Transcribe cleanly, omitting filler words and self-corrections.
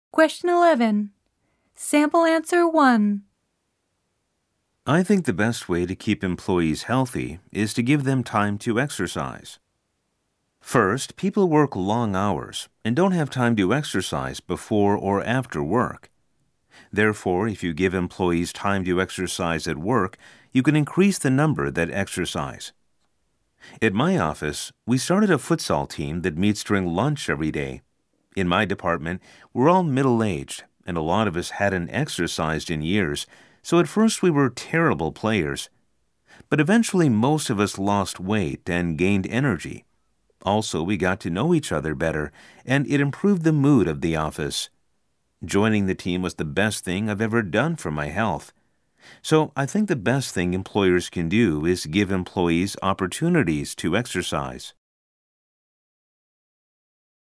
Question 11. Sample answer 1. I think the best way to keep employees healthy is to give them time to exercise. First, people work long hours and don't have time to exercise before or after work. Therefore, if you give employees time to exercise at work, you can increase the number that exercise. At my office, we started a futsal team that meets during lunch every day. In my department, we're all middle-aged, and a lot of us hadn't exercised in years, so at first we were terrible players. But eventually most of us lost weight and gained energy. Also, we got to know each other better, and it improved the mood of the office. Joining the team was the best thing I've ever done for my health. So I think the best thing employers can do is give employees opportunities to exercise.